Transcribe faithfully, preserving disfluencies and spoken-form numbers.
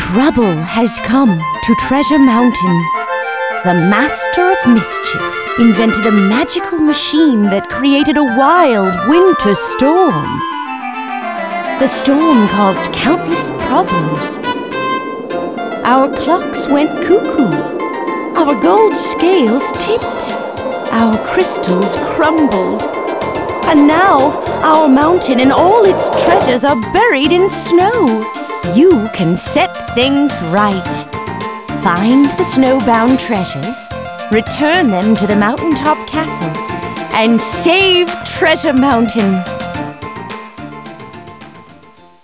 Trouble has come to Treasure Mountain. The Master of Mischief invented a magical machine that created a wild winter storm. The storm caused countless problems. Our clocks went cuckoo. Our gold scales tipped. Our crystals crumbled. And now our mountain and all its treasures are buried in snow. You can set things right. Find the snowbound treasures, return them to the mountaintop castle, and save Treasure Mountain.